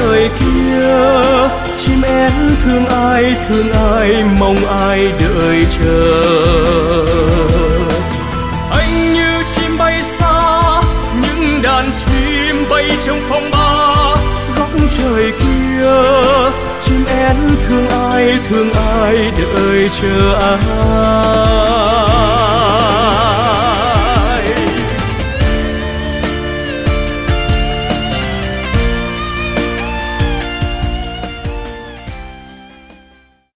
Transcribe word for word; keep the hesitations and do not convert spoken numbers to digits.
trời kia, chim én thương ai thương ai mong ai đợi chờ. Anh như chim bay xa, những đàn chim bay trong phong ba. Góc trời kia, chim én thương ai thương ai đợi chờ ai.